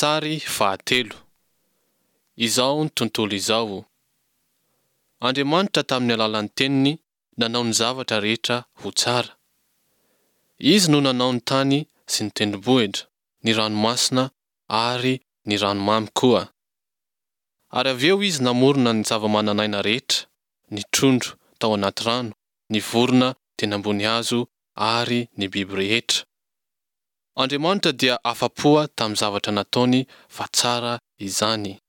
Sary fahatelo. Izao ny tontolo izao. Andriamanitra tamin'ny alalan'ny teniny nanao ny zavatra rehetra ho tsara. Izy no nanao ny tany sy ny tendrombohitra, ny ranomasina ary ny ranomamy koa. Ary avy eo izy namorona ny zava-manan'aina rehetra, ny trondro tao anaty rano, ny vorona teny ambony hazo ary ny biby rehetra. Andriamanitra dia afa-po tamin'ny zavatra nataony fa tsara izany.